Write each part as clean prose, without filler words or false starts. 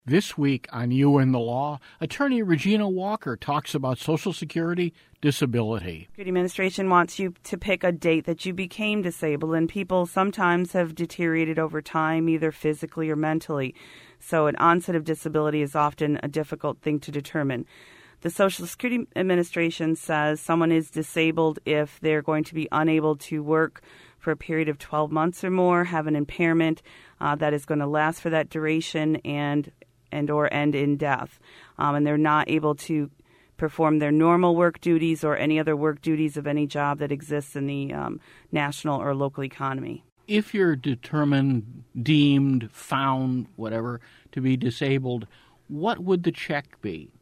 This week on You and the Law, attorney Regina Walker talks about Social Security disability. The administration wants you to pick a date that you became disabled, and people sometimes have deteriorated over time, either physically or mentally. So an onset of disability is often a difficult thing to determine. The Social Security Administration says someone is disabled if they're going to be unable to work for a period of 12 months or more, have an impairment that is going to last for that duration, and or end in death. And they're not able to perform their normal work duties or any other work duties of any job that exists in the national or local economy. If you're determined, deemed, found, whatever, to be disabled, what would the check be?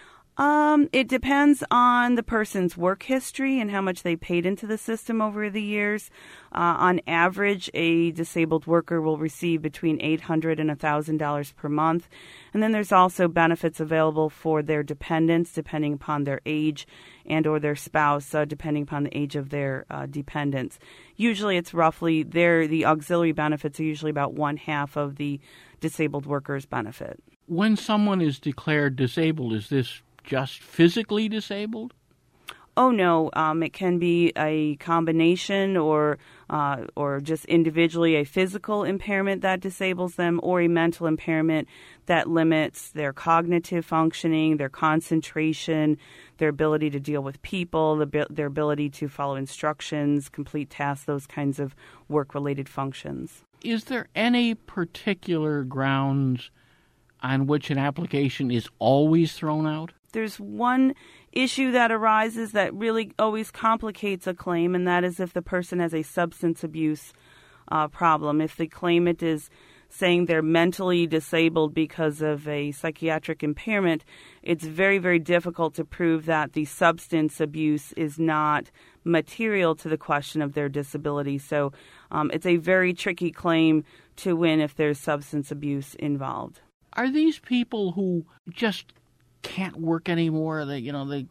It depends on the person's work history and how much they paid into the system over the years. On average, a disabled worker will receive between $800 and $1,000 per month. And then there's also benefits available for their dependents, depending upon their age, and or their spouse, depending upon the age of their dependents. Usually it's roughly, the auxiliary benefits are usually about one half of the disabled worker's benefit. When someone is declared disabled, is this just physically disabled? Oh, no. It can be a combination or just individually a physical impairment that disables them, or a mental impairment that limits their cognitive functioning, their concentration, their ability to deal with people, their ability to follow instructions, complete tasks, those kinds of work-related functions. Is there any particular grounds on which an application is always thrown out? There's one issue that arises that really always complicates a claim, and that is if the person has a substance abuse problem. If the claimant is saying they're mentally disabled because of a psychiatric impairment, it's very, very difficult to prove that the substance abuse is not material to the question of their disability. So it's a very tricky claim to win if there's substance abuse involved. Are these people who just can't work anymore? The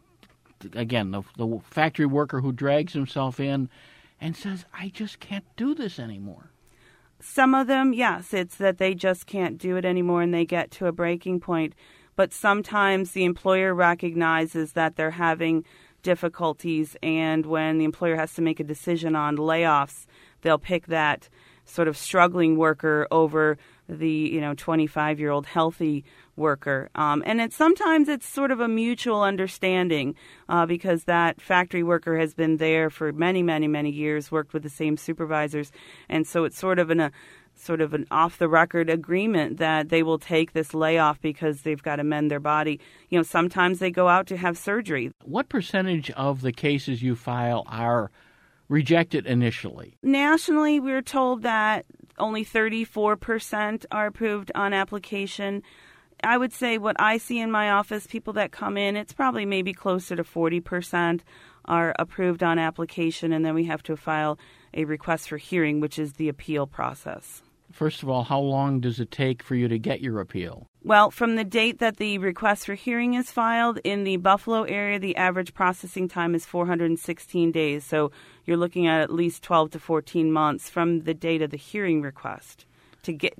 factory worker who drags himself in and says, I just can't do this anymore. Some of them, yes, it's that they just can't do it anymore and they get to a breaking point. But sometimes the employer recognizes that they're having difficulties, and when the employer has to make a decision on layoffs, they'll pick that sort of struggling worker over the 25-year-old healthy worker. And sometimes it's sort of a mutual understanding because that factory worker has been there for many, many, many years, worked with the same supervisors. And so it's sort of an off-the-record agreement that they will take this layoff because they've got to mend their body. Sometimes they go out to have surgery. What percentage of the cases you file are rejected initially? Nationally, we're told that only 34% are approved on application. I would say what I see in my office, people that come in, it's probably maybe closer to 40% are approved on application, and then we have to file a request for hearing, which is the appeal process. First of all, how long does it take for you to get your appeal? Well, from the date that the request for hearing is filed, in the Buffalo area, the average processing time is 416 days. So you're looking at least 12 to 14 months from the date of the hearing request to get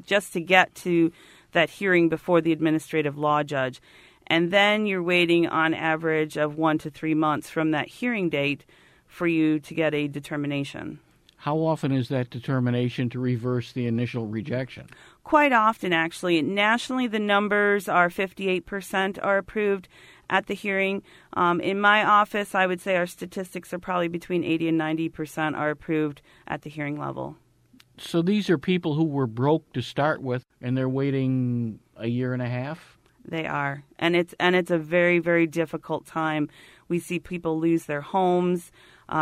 to that hearing before the administrative law judge. And then you're waiting on average of 1 to 3 months from that hearing date for you to get a determination. How often is that determination to reverse the initial rejection? Quite often, actually. Nationally, the numbers are 58% are approved at the hearing. In my office, I would say our statistics are probably between 80 and 90% are approved at the hearing level. So these are people who were broke to start with, and they're waiting a year and a half? They are. And it's a very, very difficult time. We see people lose their homes,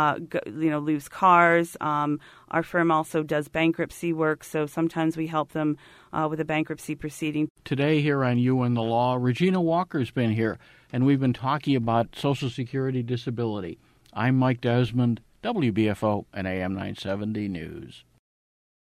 lose cars. Our firm also does bankruptcy work, so sometimes we help them with a bankruptcy proceeding. Today here on You and the Law, Regina Walker's been here, and we've been talking about Social Security disability. I'm Mike Desmond, WBFO and AM 970 News.